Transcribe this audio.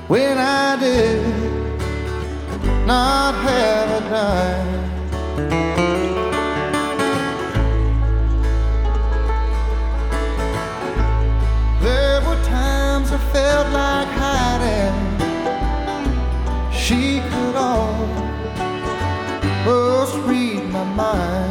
when I did not have a dime. There were times I felt like hiding. She could almost read my mind.